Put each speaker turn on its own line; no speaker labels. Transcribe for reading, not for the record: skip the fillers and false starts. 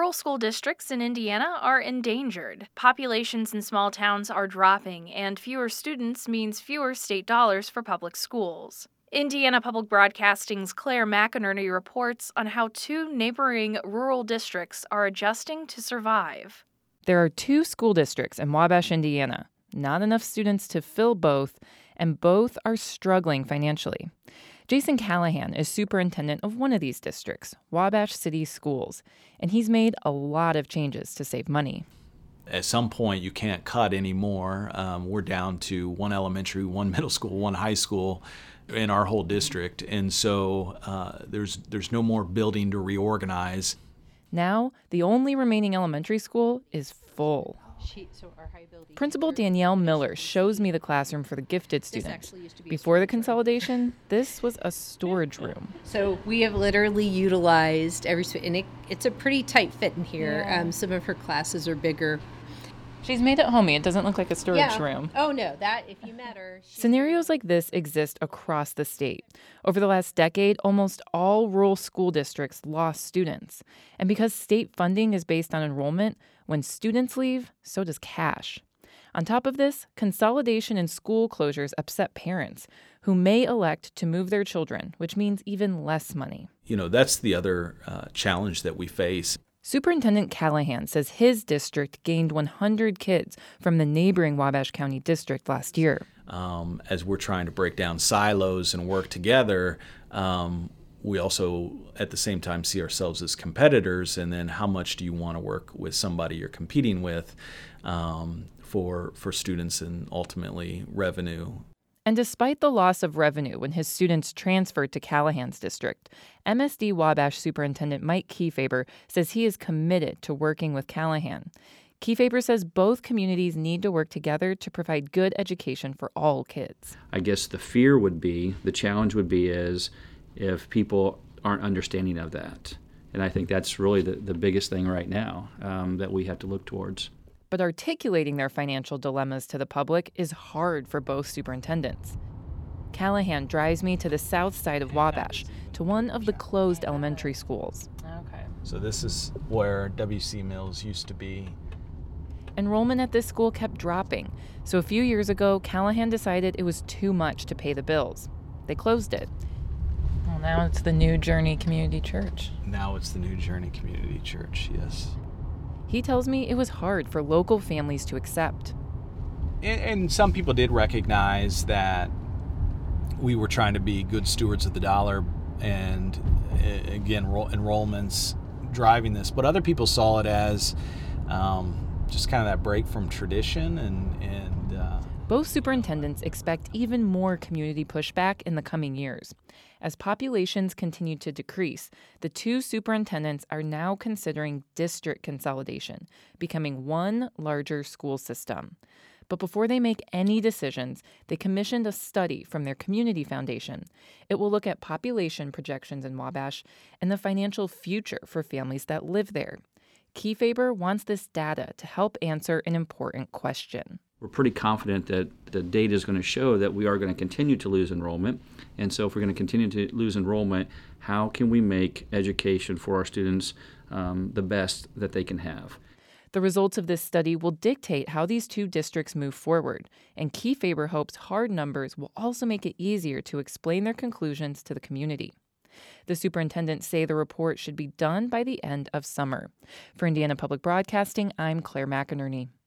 rural school districts in Indiana are endangered. Populations in small towns are dropping, and fewer students means fewer state dollars for public schools. Indiana Public Broadcasting's Claire McInerney reports on how 2 neighboring rural districts are adjusting to survive.
There are 2 school districts in Wabash, Indiana. Not enough students to fill both, and both are struggling financially. Jason Callahan is superintendent of one of these districts, Wabash City Schools, and he's made a lot of changes to save money.
At some point, you can't cut anymore. We're down to 1 elementary, 1 middle school, 1 high school in our whole district, and so there's no more building to reorganize.
Now, the only remaining elementary school is full. Principal Danielle Miller shows me the classroom for the gifted students. Before the consolidation, this was a storage room.
So we have literally utilized every space, and it's a pretty tight fit in here. Yeah. Some of her classes are bigger.
She's made it homey. It doesn't look like a storage room.
Oh, no. That, if you met her...
Scenarios like this exist across the state. Over the last decade, almost all rural school districts lost students. And because state funding is based on enrollment, when students leave, so does cash. On top of this, consolidation and school closures upset parents who may elect to move their children, which means even less money.
That's the other challenge that we face.
Superintendent Callahan says his district gained 100 kids from the neighboring Wabash County district last year.
As we're trying to break down silos and work together, we also, at the same time, see ourselves as competitors. And then how much do you want to work with somebody you're competing with for students and ultimately revenue?
And despite the loss of revenue when his students transferred to Callahan's district, MSD Wabash Superintendent Mike Kiefaber says he is committed to working with Callahan. Kiefaber says both communities need to work together to provide good education for all kids.
I guess the fear would be, the challenge would be is if people aren't understanding of that. And I think that's really the biggest thing right now that we have to look towards.
But articulating their financial dilemmas to the public is hard for both superintendents. Callahan drives me to the south side of Wabash, to one of the closed elementary schools.
Okay. So this is where W.C. Mills used to be.
Enrollment at this school kept dropping, so a few years ago, Callahan decided it was too much to pay the bills. They closed it. Well, now it's the New Journey Community Church.
Now it's the New Journey Community Church, yes.
He tells me it was hard for local families to accept.
And some people did recognize that we were trying to be good stewards of the dollar and, again, enrollments driving this. But other people saw it as just kind of that break from tradition.
Both superintendents expect even more community pushback in the coming years. As populations continue to decrease, the 2 superintendents are now considering district consolidation, becoming one larger school system. But before they make any decisions, they commissioned a study from their community foundation. It will look at population projections in Wabash and the financial future for families that live there. Kiefaber wants this data to help answer an important question.
We're pretty confident that the data is going to show that we are going to continue to lose enrollment. And so if we're going to continue to lose enrollment, how can we make education for our students the best that they can have?
The results of this study will dictate how these 2 districts move forward, and Kiefaber hopes hard numbers will also make it easier to explain their conclusions to the community. The superintendents say the report should be done by the end of summer. For Indiana Public Broadcasting, I'm Claire McInerney.